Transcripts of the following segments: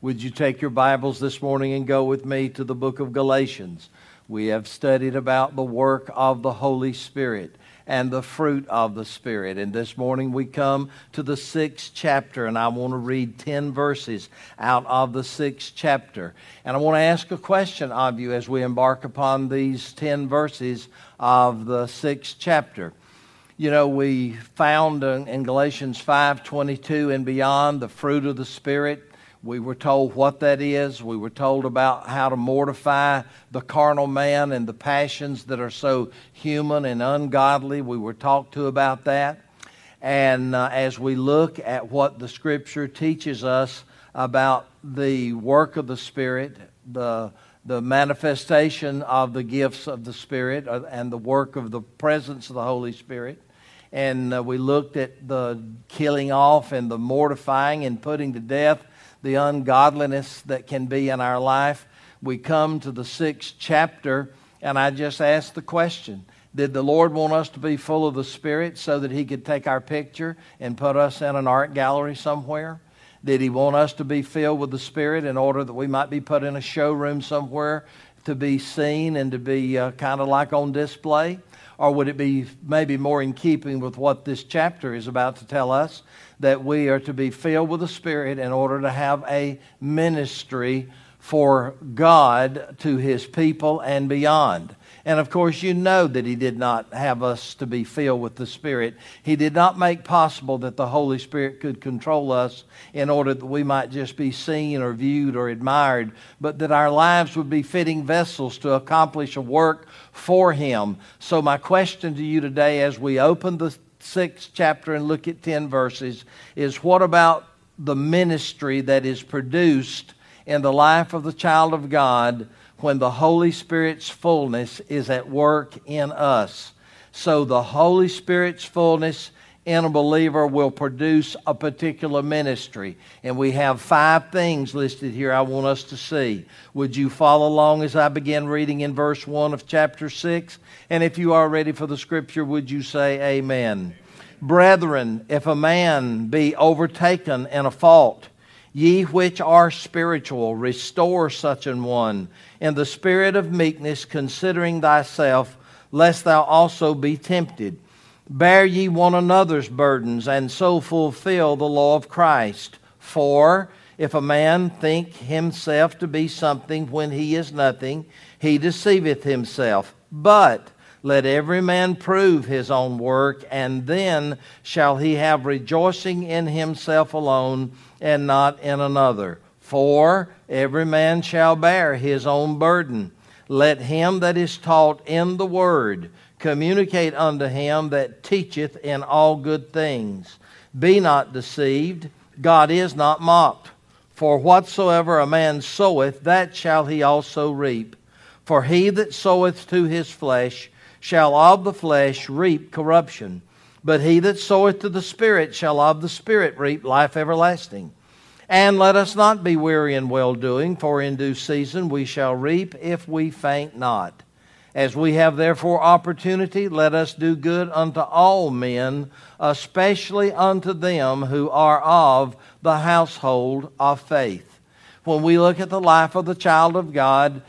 Would you take your Bibles this morning and go with me to the book of Galatians? We have studied about the work of the Holy Spirit and the fruit of the Spirit. And this morning we come to the 6th chapter, and I want to read 10 verses out of the 6th chapter. And I want to ask a question of you as we embark upon these 10 verses of the 6th chapter. You know, we found in Galatians 5:22 and beyond the fruit of the Spirit. We were told what that is. We were told about how to mortify the carnal man and the passions that are so human and ungodly. We were talked to about that. And as we look at what the Scripture teaches us about the work of the Spirit, the manifestation of the gifts of the Spirit and the work of the presence of the Holy Spirit. And we looked at the killing off and the mortifying and putting to death the ungodliness that can be in our life. We come to the 6th chapter, and I just asked the question, did the Lord want us to be full of the Spirit so that He could take our picture and put us in an art gallery somewhere? Did He want us to be filled with the Spirit in order that we might be put in a showroom somewhere to be seen and to be kind of like on display? Or would it be maybe more in keeping with what this chapter is about to tell us, that we are to be filled with the Spirit in order to have a ministry for God to His people and beyond? And of course, you know that He did not have us to be filled with the Spirit. He did not make possible that the Holy Spirit could control us in order that we might just be seen or viewed or admired, but that our lives would be fitting vessels to accomplish a work for Him. So my question to you today as we open the 6th chapter and look at 10 verses is, what about the ministry that is produced in the life of the child of God when the Holy Spirit's fullness is at work in us? So the Holy Spirit's fullness in a believer will produce a particular ministry. And we have 5 things listed here I want us to see. Would you follow along as I begin reading in verse 1 of chapter 6? And if you are ready for the Scripture, would you say amen? Brethren, if a man be overtaken in a fault, ye which are spiritual, restore such an one in the spirit of meekness, considering thyself, lest thou also be tempted. Bear ye one another's burdens, and so fulfill the law of Christ. For if a man think himself to be something when he is nothing, he deceiveth himself. But let every man prove his own work, and then shall he have rejoicing in himself alone, and not in another. For every man shall bear his own burden. Let him that is taught in the word communicate unto him that teacheth in all good things. Be not deceived, God is not mocked. For whatsoever a man soweth, that shall he also reap. For he that soweth to his flesh shall of the flesh reap corruption. But he that soweth to the Spirit shall of the Spirit reap life everlasting. And let us not be weary in well-doing, for in due season we shall reap if we faint not. As we have therefore opportunity, let us do good unto all men, especially unto them who are of the household of faith. When we look at the life of the child of God,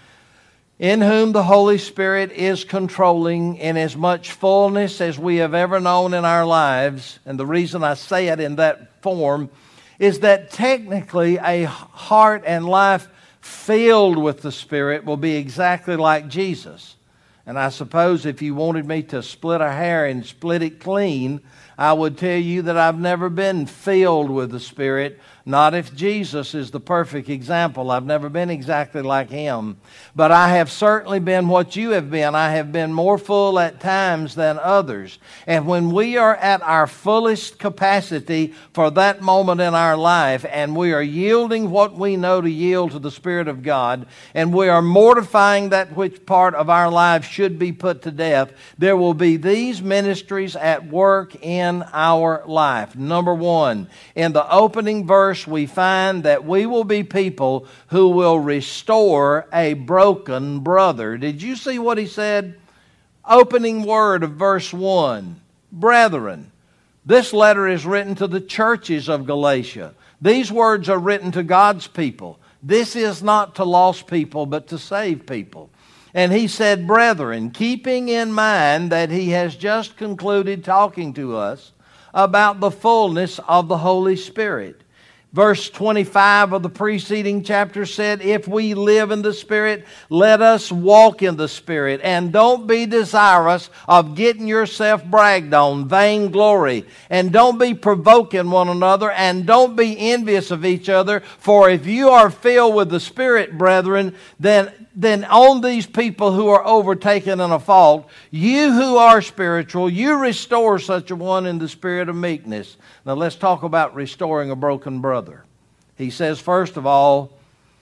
in whom the Holy Spirit is controlling in as much fullness as we have ever known in our lives, and the reason I say it in that form is that technically a heart and life filled with the Spirit will be exactly like Jesus. And I suppose if you wanted me to split a hair and split it clean, I would tell you that I've never been filled with the Spirit. Not if Jesus is the perfect example. I've never been exactly like Him. But I have certainly been what you have been. I have been more full at times than others. And when we are at our fullest capacity for that moment in our life, and we are yielding what we know to yield to the Spirit of God, and we are mortifying that which part of our life should be put to death, there will be these ministries at work in our life. Number 1, in the opening verse, we find that we will be people who will restore a broken brother. Did you see what he said? Opening word of verse 1. Brethren. This letter is written to the churches of Galatia. These words are written to God's people. This is not to lost people, but to save people. And he said, brethren, keeping in mind that he has just concluded talking to us about the fullness of the Holy Spirit. Verse 25 of the preceding chapter said, if we live in the Spirit, let us walk in the Spirit. And don't be desirous of getting yourself bragged on, vainglory. And don't be provoking one another, and don't be envious of each other. For if you are filled with the Spirit, brethren, then on these people who are overtaken in a fault, you who are spiritual, you restore such a one in the spirit of meekness. Now let's talk about restoring a broken brother. He says, first of all,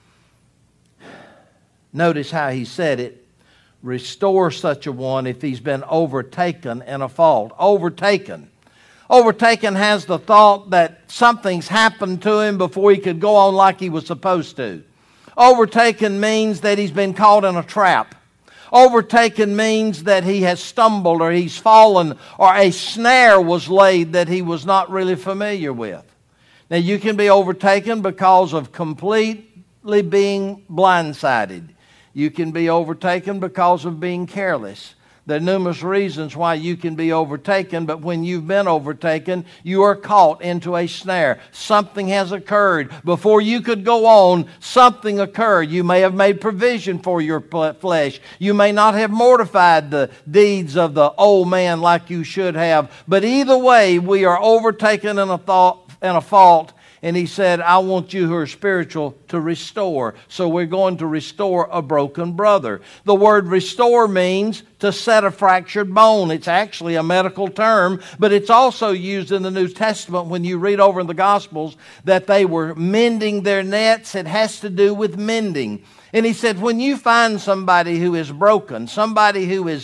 notice how he said it, restore such a one if he's been overtaken in a fault. Overtaken. Overtaken has the thought that something's happened to him before he could go on like he was supposed to. Overtaken means that he's been caught in a trap. Overtaken means that he has stumbled or he's fallen or a snare was laid that he was not really familiar with. Now you can be overtaken because of completely being blindsided. You can be overtaken because of being careless. There are numerous reasons why you can be overtaken, but when you've been overtaken, you are caught into a snare. Something has occurred. Before you could go on, something occurred. You may have made provision for your flesh. You may not have mortified the deeds of the old man like you should have. But either way, we are overtaken in a fault. And he said, I want you who are spiritual to restore. So we're going to restore a broken brother. The word restore means to set a fractured bone. It's actually a medical term, but it's also used in the New Testament when you read over in the Gospels that they were mending their nets. It has to do with mending. And he said, when you find somebody who is broken, somebody who is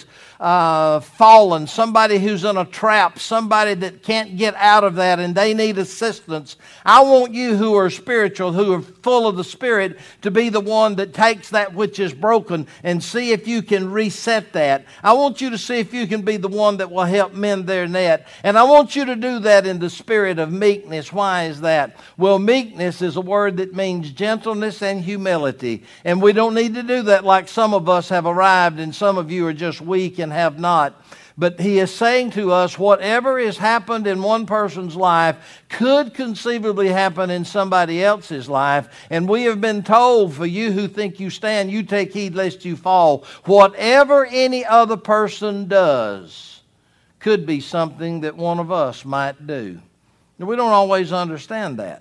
fallen, somebody who's in a trap, somebody that can't get out of that and they need assistance, I want you who are spiritual, who are full of the Spirit, to be the one that takes that which is broken and see if you can reset that. I want you to see if you can be the one that will help mend their net. And I want you to do that in the spirit of meekness. Why is that? Well, meekness is a word that means gentleness and humility. And we don't need to do that like some of us have arrived and some of you are just weak and have not. But he is saying to us, whatever has happened in one person's life could conceivably happen in somebody else's life. And we have been told, for you who think you stand, you take heed lest you fall. Whatever any other person does could be something that one of us might do. Now, we don't always understand that.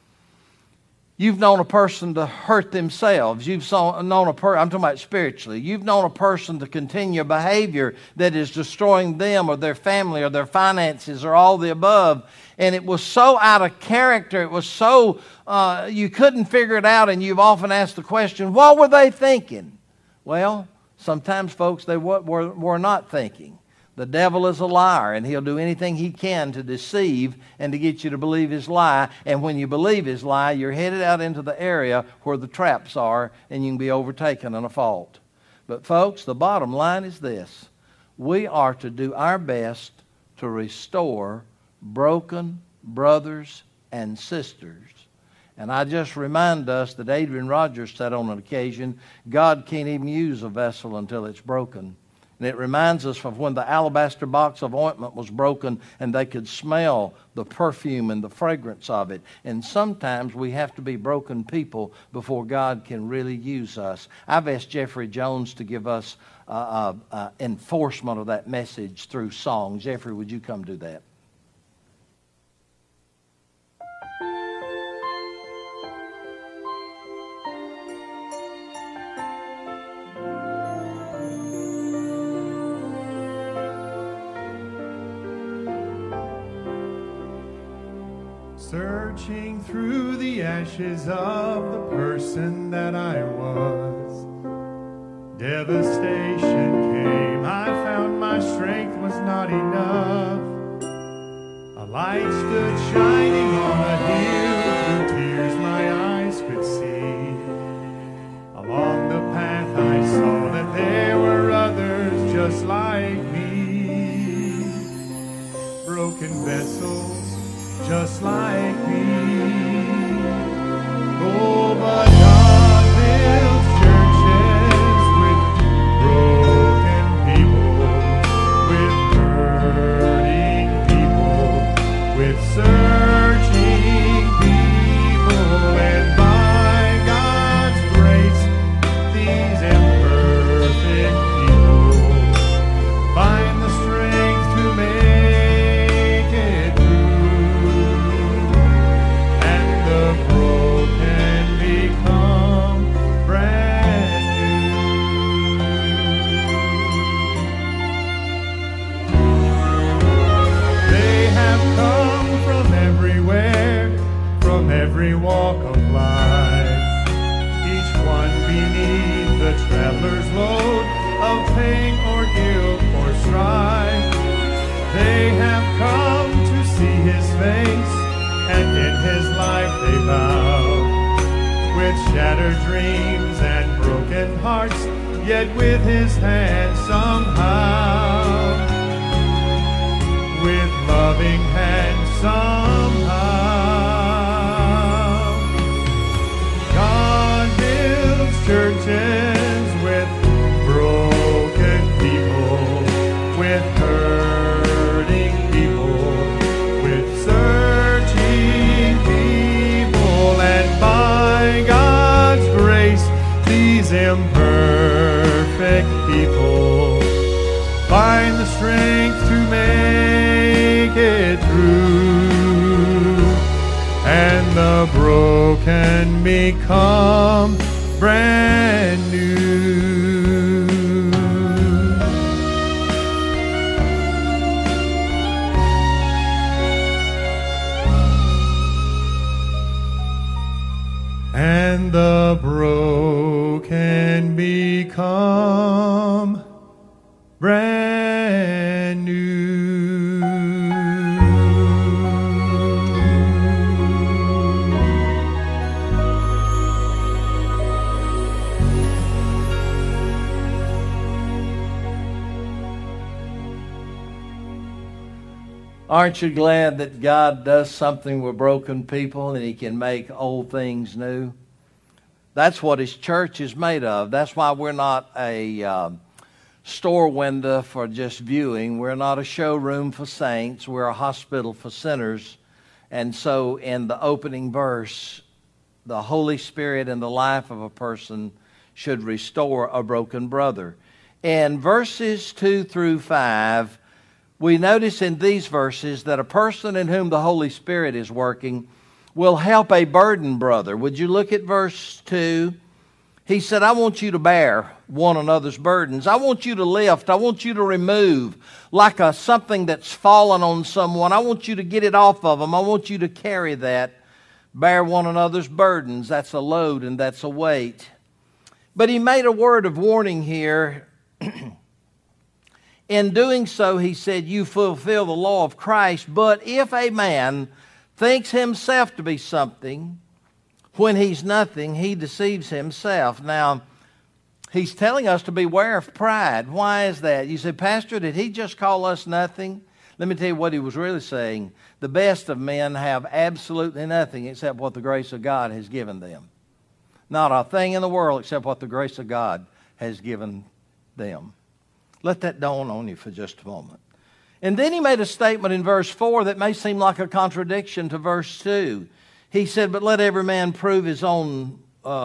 You've known a person to hurt themselves. You've known a person, I'm talking about spiritually. You've known a person to continue a behavior that is destroying them or their family or their finances or all the above. And it was so out of character. It was so, you couldn't figure it out. And you've often asked the question, what were they thinking? Well, sometimes, folks, they were not thinking. The devil is a liar, and he'll do anything he can to deceive and to get you to believe his lie. And when you believe his lie, you're headed out into the area where the traps are, and you can be overtaken in a fault. But folks, the bottom line is this. We are to do our best to restore broken brothers and sisters. And I just remind us that Adrian Rogers said on an occasion, God can't even use a vessel until it's broken. And it reminds us of when the alabaster box of ointment was broken and they could smell the perfume and the fragrance of it. And sometimes we have to be broken people before God can really use us. I've asked Jeffrey Jones to give us enforcement of that message through song. Jeffrey, would you come do that? Searching through the ashes of the person that I was, devastation came. I found my strength was not enough. A light stood shining on a hill, through tears my eyes could see. Along the path I saw that there were others just like me, broken vessels just like me. Oh, but God beneath the traveler's load of pain or guilt or strife. They have come to see his face, and in his life they vow. With shattered dreams and broken hearts, yet with his hand somehow, with loving hand somehow. God builds churches with broken people, with hurting people, with searching people, and by God's grace, these imperfect people find the strength to make it through, and the broken become brand new. And the broken become brand new. Aren't you glad that God does something with broken people and he can make old things new? That's what his church is made of. That's why we're not a store window for just viewing. We're not a showroom for saints. We're a hospital for sinners. And so in the opening verse, the Holy Spirit in the life of a person should restore a broken brother. In verses 2 through 5, we notice in these verses that a person in whom the Holy Spirit is working will help a burdened brother. Would you look at verse 2? He said, I want you to bear one another's burdens. I want you to lift. I want you to remove like something that's fallen on someone. I want you to get it off of them. I want you to carry that. Bear one another's burdens. That's a load and that's a weight. But he made a word of warning here. In doing so, he said, you fulfill the law of Christ. But if a man thinks himself to be something, when he's nothing, he deceives himself. Now, he's telling us to beware of pride. Why is that? You say, Pastor, did he just call us nothing? Let me tell you what he was really saying. The best of men have absolutely nothing except what the grace of God has given them. Not a thing in the world except what the grace of God has given them. Let that dawn on you for just a moment. And then he made a statement in verse 4 that may seem like a contradiction to verse 2. He said, but let every man prove his own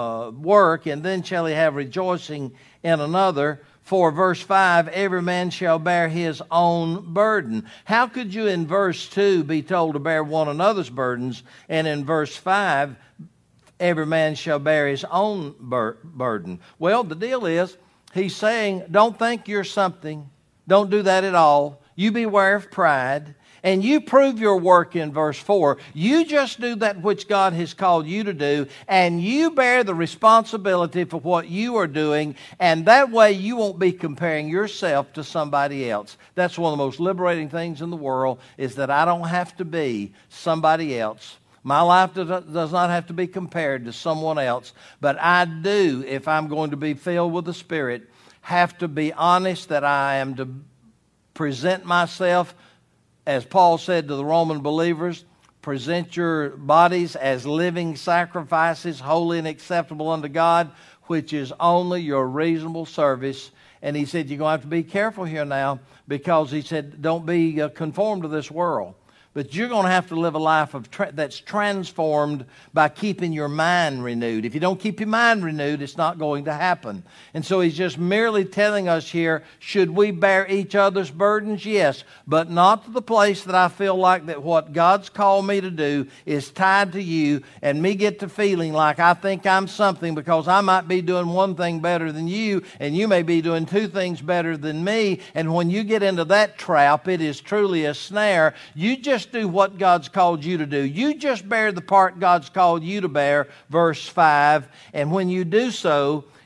work, and then shall he have rejoicing in another. For verse 5, every man shall bear his own burden. How could you in verse 2 be told to bear one another's burdens, and in verse 5, every man shall bear his own burden? Well, the deal is, he's saying, don't think you're something. Don't do that at all. You beware of pride. And you prove your work in verse 4. You just do that which God has called you to do, and you bear the responsibility for what you are doing, and that way you won't be comparing yourself to somebody else. That's one of the most liberating things in the world, is that I don't have to be somebody else. My life does not have to be compared to someone else, but I do, if I'm going to be filled with the Spirit, have to be honest that I am to present myself, as Paul said to the Roman believers, present your bodies as living sacrifices, holy and acceptable unto God, which is only your reasonable service. And he said, you're going to have to be careful here now, because he said, don't be conformed to this world. But you're going to have to live a life that's transformed by keeping your mind renewed. If you don't keep your mind renewed, it's not going to happen. And so he's just merely telling us here, should we bear each other's burdens? Yes, but not to the place that I feel like that what God's called me to do is tied to you, and me get to feeling like I think I'm something because I might be doing one thing better than you, and you may be doing two things better than me. And when you get into that trap, it is truly a snare. You just do what God's called you to do. You just bear the part God's called you to bear, verse 5. And when you do so,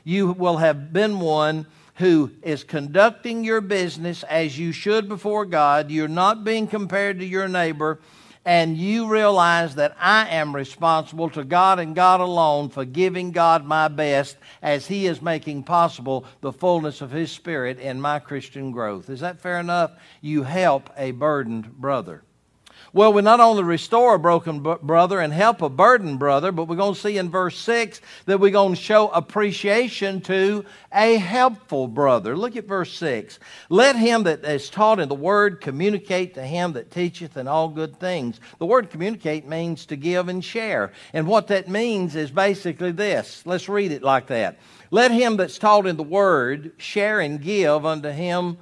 You will have been one who is conducting your business as you should before God. You're not being compared to your neighbor, and you realize that I am responsible to God and God alone for giving God my best as He is making possible the fullness of His Spirit in my Christian growth. Is that fair enough? You help a burdened brother. Well, we not only restore a broken brother and help a burdened brother, but we're going to see in verse 6 that we're going to show appreciation to a helpful brother. Look at verse 6. Let him that is taught in the word communicate to him that teacheth in all good things. The word communicate means to give and share. And what that means is basically this. Let's read it like that. Let him that's taught in the word share and give unto him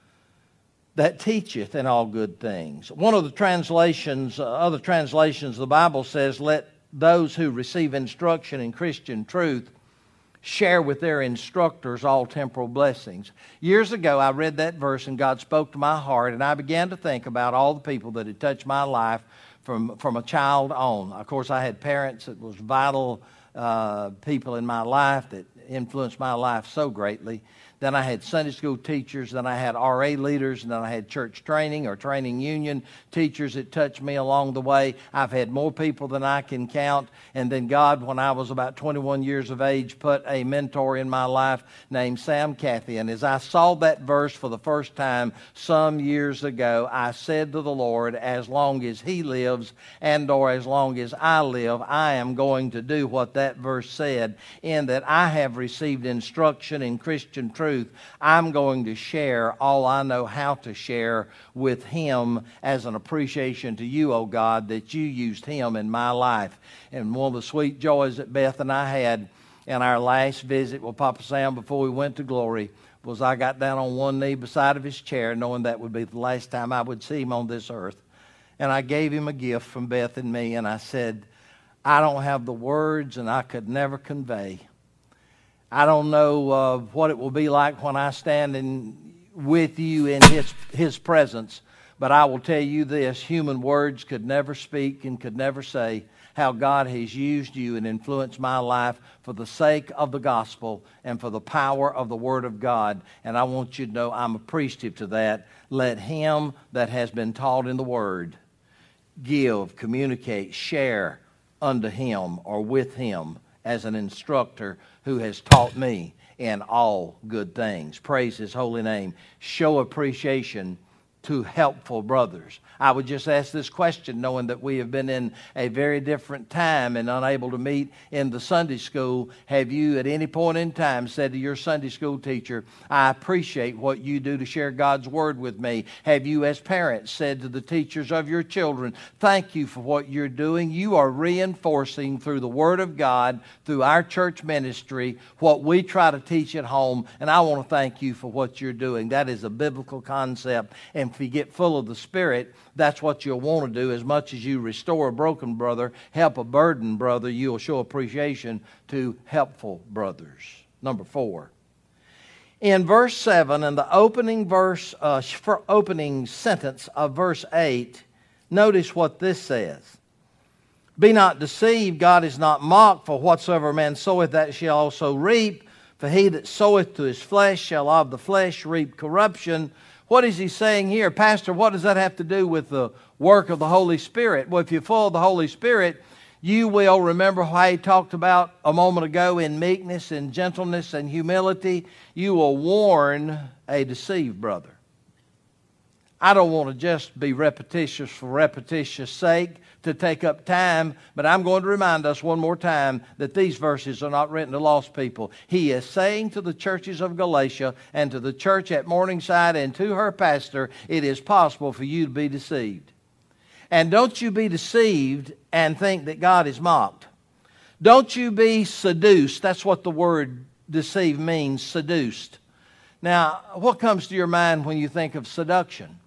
that teacheth in all good things. One of the translations, other translations of the Bible says, let those who receive instruction in Christian truth share with their instructors all temporal blessings. Years ago, I read that verse and God spoke to my heart, and I began to think about all the people that had touched my life from a child on. Of course, I had parents that was vital people in my life that influenced my life so greatly. Then I had Sunday school teachers, then I had RA leaders, and then I had church training or training union teachers that touched me along the way. I've had more people than I can count. And then God, when I was about 21 years of age, put a mentor in my life named Sam Cathy. And as I saw that verse for the first time some years ago, I said to the Lord, as long as He lives and or as long as I live, I am going to do what that verse said, in that I have received instruction in Christian truth. I'm going to share all I know how to share with Him as an appreciation to You, oh God, that You used Him in my life. And one of the sweet joys that Beth and I had in our last visit with Papa Sam before we went to glory was I got down on one knee beside of his chair, knowing that would be the last time I would see him on this earth. And I gave him a gift from Beth and me, and I said, I don't have the words, and I could never convey. I don't know what it will be like when I stand with you in His presence, but I will tell you this, human words could never speak and could never say how God has used you and influenced my life for the sake of the gospel and for the power of the Word of God. And I want you to know I'm appreciative to that. Let him that has been taught in the Word give, communicate, share unto him or with him as an instructor who has taught me in all good things. Praise His holy name. Show appreciation to helpful brothers. I would just ask this question, knowing that we have been in a very different time and unable to meet in the Sunday school. Have you at any point in time said to your Sunday school teacher, I appreciate what you do to share God's Word with me? Have you as parents said to the teachers of your children, thank you for what you're doing. You are reinforcing through the Word of God, through our church ministry, what we try to teach at home, and I want to thank you for what you're doing. That is a biblical concept, and if you get full of the Spirit, that's what you'll want to do. As much as you restore a broken brother, help a burdened brother, you'll show appreciation to helpful brothers. Number 4. In verse 7, and the opening sentence of verse 8, notice what this says. Be not deceived, God is not mocked, for whatsoever man soweth that shall also reap. For he that soweth to his flesh shall of the flesh reap corruption. What is he saying here? Pastor, what does that have to do with the work of the Holy Spirit? Well, if you're full of the Holy Spirit, you will remember how he talked about a moment ago in meekness and gentleness and humility. You will warn a deceived brother. I don't want to just be repetitious for repetitious sake to take up time, but I'm going to remind us one more time that these verses are not written to lost people. He is saying to the churches of Galatia and to the church at Morningside and to her pastor, it is possible for you to be deceived. And don't you be deceived and think that God is mocked. Don't you be seduced. That's what the word deceive means, seduced. Now, what comes to your mind when you think of seduction?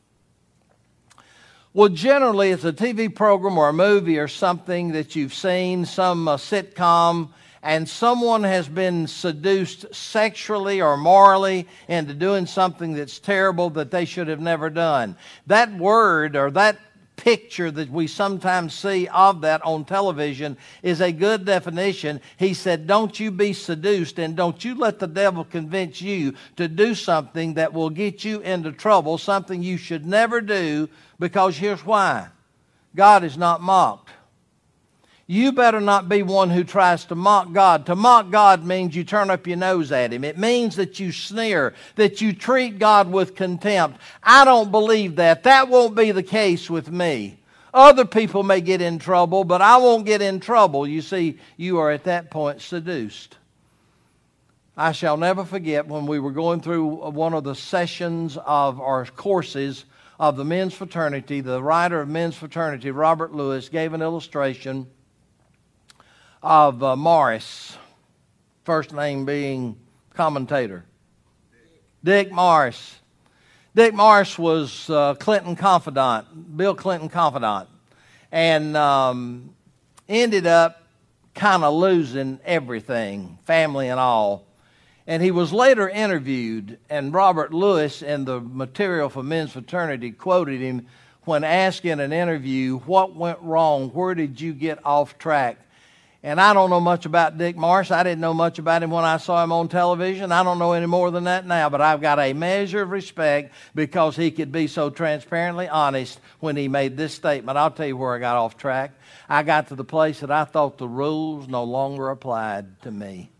Well, generally, it's a TV program or a movie or something that you've seen, some sitcom, and someone has been seduced sexually or morally into doing something that's terrible that they should have never done. That word or that picture that we sometimes see of that on television is a good definition. He said, don't you be seduced, and don't you let the devil convince you to do something that will get you into trouble, something you should never do, because here's why. God is not mocked. You better not be one who tries to mock God. To mock God means you turn up your nose at Him. It means that you sneer, that you treat God with contempt. I don't believe that. That won't be the case with me. Other people may get in trouble, but I won't get in trouble. You see, you are at that point seduced. I shall never forget when we were going through one of the sessions of our courses of the men's fraternity. The writer of men's fraternity, Robert Lewis, gave an illustration of Morris, first name being commentator. Dick Morris. Dick Morris was Clinton confidant, Bill Clinton confidant, and ended up kind of losing everything, family and all. And he was later interviewed, and Robert Lewis in the material for men's fraternity quoted him when asked in an interview, what went wrong? Where did you get off track? And I don't know much about Dick Morris. I didn't know much about him when I saw him on television. I don't know any more than that now, but I've got a measure of respect because he could be so transparently honest when he made this statement. I'll tell you where I got off track. I got to the place that I thought the rules no longer applied to me.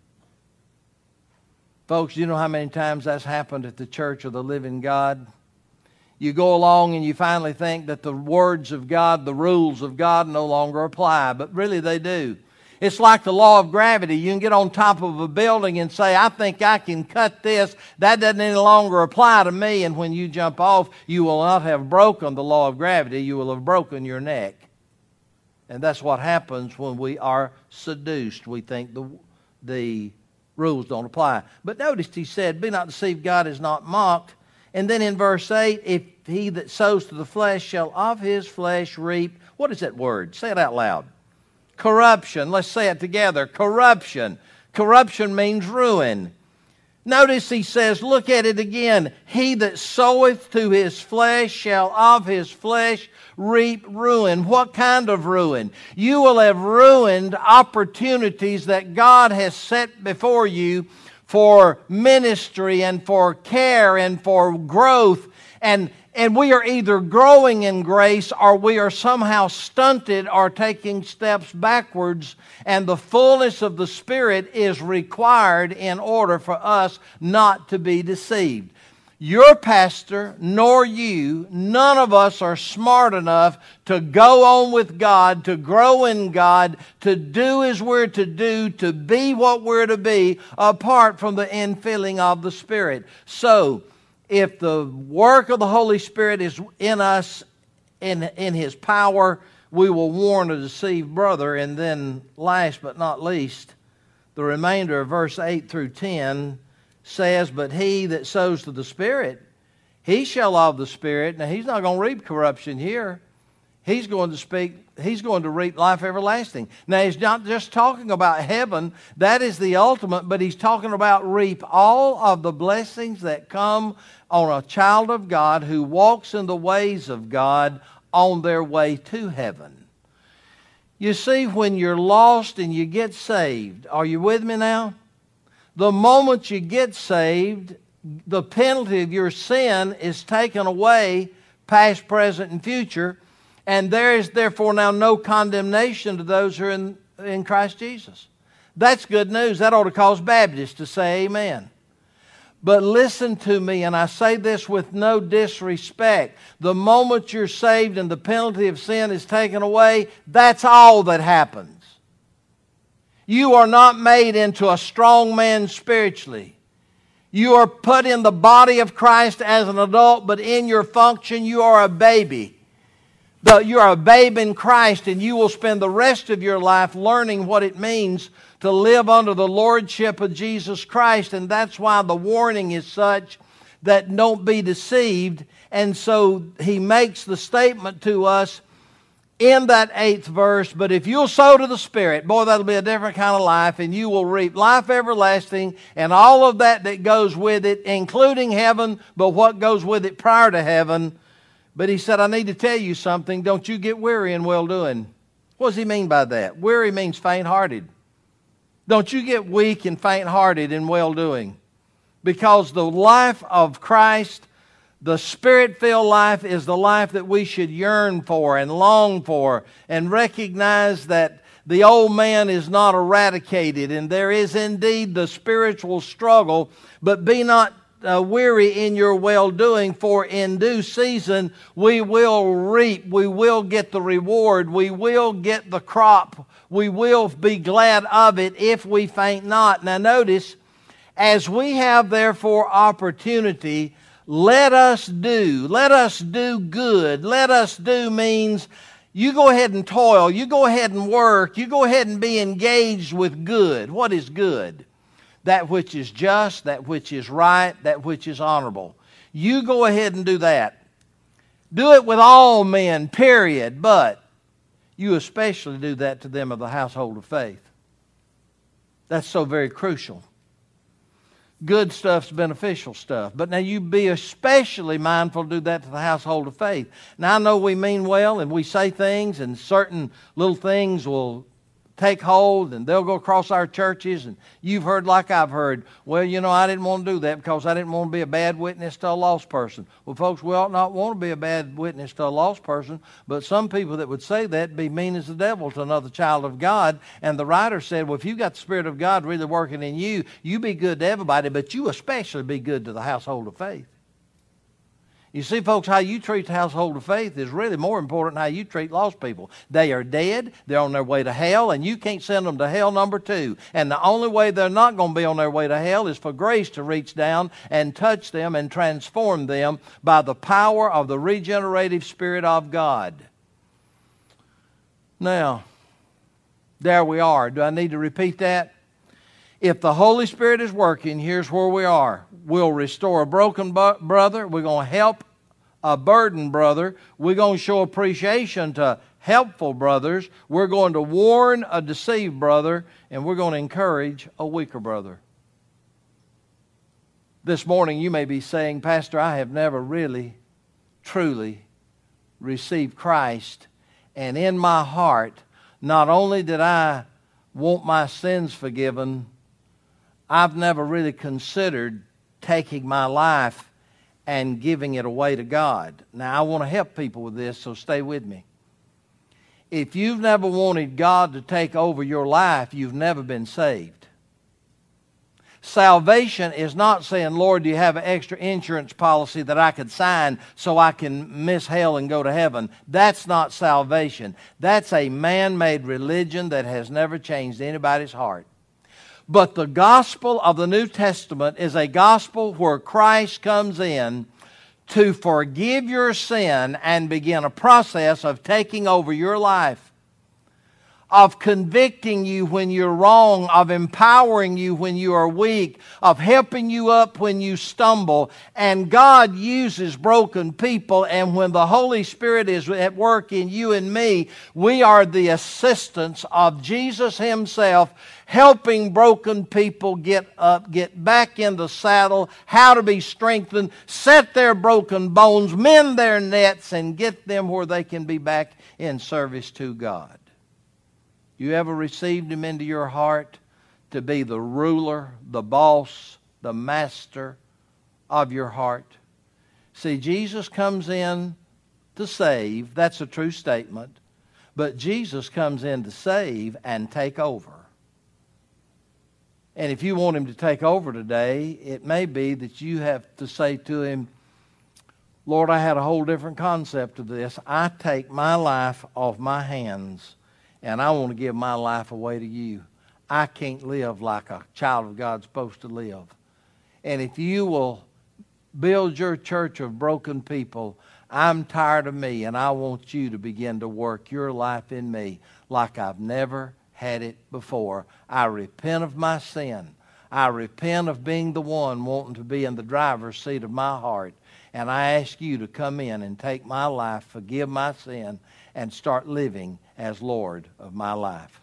Folks, you know how many times that's happened at the Church of the Living God? You go along and you finally think that the words of God, the rules of God no longer apply, but really they do. It's like the law of gravity. You can get on top of a building and say, I think I can cut this. That doesn't any longer apply to me. And when you jump off, you will not have broken the law of gravity. You will have broken your neck. And that's what happens when we are seduced. We think the rules don't apply. But notice he said, be not deceived, God is not mocked. And then in verse 8, if he that sows to the flesh shall of his flesh reap. What is that word? Say it out loud. Corruption. Let's say it together. Corruption. Corruption means ruin. Notice he says, look at it again. He that soweth to his flesh shall of his flesh reap ruin. What kind of ruin? You will have ruined opportunities that God has set before you for ministry and for care and for growth. And we are either growing in grace or we are somehow stunted or taking steps backwards. And the fullness of the Spirit is required in order for us not to be deceived. Your pastor, nor you, none of us are smart enough to go on with God, to grow in God, to do as we're to do, to be what we're to be, apart from the infilling of the Spirit. So, if the work of the Holy Spirit is in us, in His power, we will warn a deceived brother. And then last but not least, the remainder of verse 8 through 10 says, but he that sows to the Spirit, he shall of the Spirit. Now he's not going to reap corruption here. He's going to reap life everlasting. Now he's not just talking about heaven, that is the ultimate, but he's talking about reap all of the blessings that come on a child of God who walks in the ways of God on their way to heaven. You see, when you're lost and you get saved, are you with me now? The moment you get saved, the penalty of your sin is taken away, past, present, and future. And there is therefore now no condemnation to those who are in Christ Jesus. That's good news. That ought to cause Baptists to say amen. But listen to me, and I say this with no disrespect. The moment you're saved and the penalty of sin is taken away, that's all that happens. You are not made into a strong man spiritually. You are put in the body of Christ as an adult, but in your function you are a baby. You are a babe in Christ, and you will spend the rest of your life learning what it means to live under the lordship of Jesus Christ. And that's why the warning is such that don't be deceived. And so he makes the statement to us in that 8th verse, but if you'll sow to the Spirit, boy, that'll be a different kind of life, and you will reap life everlasting and all of that goes with it, including heaven, but what goes with it prior to heaven. But he said, I need to tell you something. Don't you get weary in well-doing. What does he mean by that? Weary means faint-hearted. Don't you get weak and faint-hearted in well-doing. Because the life of Christ, the Spirit-filled life, is the life that we should yearn for and long for, and recognize that the old man is not eradicated, and there is indeed the spiritual struggle, but be not weary in your well-doing, for in due season we will reap, we will get the reward, we will get the crop, we will be glad of it if we faint not. Now notice, as we have therefore opportunity, let us do good. Let us do means you go ahead and toil, you go ahead and work, you go ahead and be engaged with good. What is good? That which is just, that which is right, that which is honorable. You go ahead and do that. Do it with all men, period. But you especially do that to them of the household of faith. That's so very crucial. Good stuff's beneficial stuff. But now you be especially mindful to do that to the household of faith. Now I know we mean well and we say things and certain little things will take hold and they'll go across our churches, and you've heard like I've heard, well, you know, I didn't want to do that because I didn't want to be a bad witness to a lost person. Well, folks, we ought not want to be a bad witness to a lost person, but some people that would say that be mean as the devil to another child of God. And the writer said, well, if you've got the Spirit of God really working in you, you be good to everybody, but you especially be good to the household of faith. You see, folks, how you treat the household of faith is really more important than how you treat lost people. They are dead, they're on their way to hell, and you can't send them to hell number 2. And the only way they're not going to be on their way to hell is for grace to reach down and touch them and transform them by the power of the regenerative Spirit of God. Now, there we are. Do I need to repeat that? If the Holy Spirit is working, here's where we are. We'll restore a broken brother. We're going to help a burdened brother. We're going to show appreciation to helpful brothers. We're going to warn a deceived brother. And we're going to encourage a weaker brother. This morning you may be saying, Pastor, I have never really, truly received Christ. And in my heart, not only did I want my sins forgiven, I've never really considered taking my life and giving it away to God. Now, I want to help people with this, so stay with me. If you've never wanted God to take over your life, you've never been saved. Salvation is not saying, Lord, do you have an extra insurance policy that I could sign so I can miss hell and go to heaven? That's not salvation. That's a man-made religion that has never changed anybody's heart. But the gospel of the New Testament is a gospel where Christ comes in to forgive your sin and begin a process of taking over your life, of convicting you when you're wrong, of empowering you when you are weak, of helping you up when you stumble. And God uses broken people, and when the Holy Spirit is at work in you and me, we are the assistants of Jesus Himself, helping broken people get up, get back in the saddle, how to be strengthened, set their broken bones, mend their nets, and get them where they can be back in service to God. You ever received Him into your heart to be the ruler, the boss, the master of your heart? See, Jesus comes in to save. That's a true statement. But Jesus comes in to save and take over. And if you want Him to take over today, it may be that you have to say to Him, Lord, I had a whole different concept of this. I take my life off my hands, and I want to give my life away to you. I can't live like a child of God's supposed to live. And if you will build your church of broken people, I'm tired of me, and I want you to begin to work your life in me like I've never had it before. I repent of my sin. I repent of being the one wanting to be in the driver's seat of my heart. And I ask you to come in and take my life, forgive my sin, and start living as Lord of my life.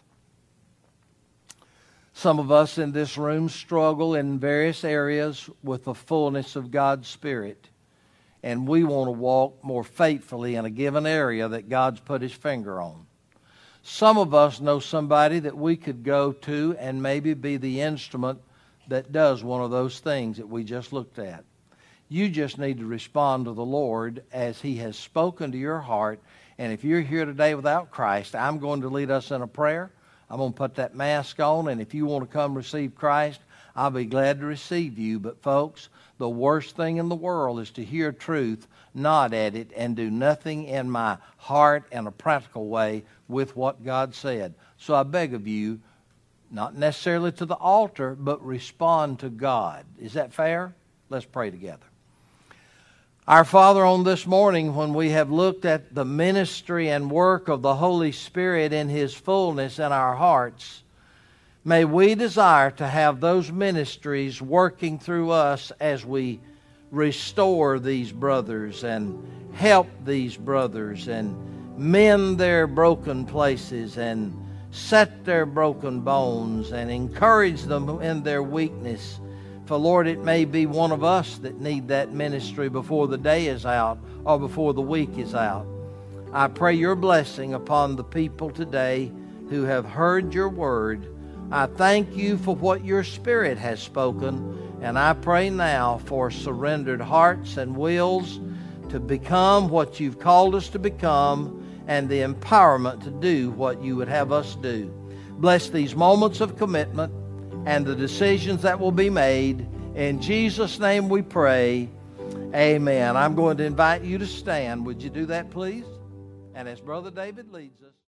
Some of us in this room struggle in various areas with the fullness of God's Spirit. and we want to walk more faithfully in a given area that God's put His finger on. Some of us know somebody that we could go to and maybe be the instrument that does one of those things that we just looked at. You just need to respond to the Lord as He has spoken to your heart. And if you're here today without Christ, I'm going to lead us in a prayer. I'm going to put that mask on, and if you want to come receive Christ, I'll be glad to receive you. But folks, the worst thing in the world is to hear truth, nod at it, and do nothing in my heart in a practical way with what God said. So I beg of you, not necessarily to the altar, but respond to God. Is that fair? Let's pray together. Our Father, on this morning, when we have looked at the ministry and work of the Holy Spirit in His fullness in our hearts, may we desire to have those ministries working through us as we restore these brothers and help these brothers and mend their broken places and set their broken bones and encourage them in their weakness. For Lord, it may be one of us that need that ministry before the day is out or before the week is out. I pray your blessing upon the people today who have heard your word. I thank you for what your Spirit has spoken, and I pray now for surrendered hearts and wills to become what you've called us to become and the empowerment to do what you would have us do. Bless these moments of commitment and the decisions that will be made. In Jesus' name we pray. Amen. I'm going to invite you to stand. Would you do that, please? And as Brother David leads us.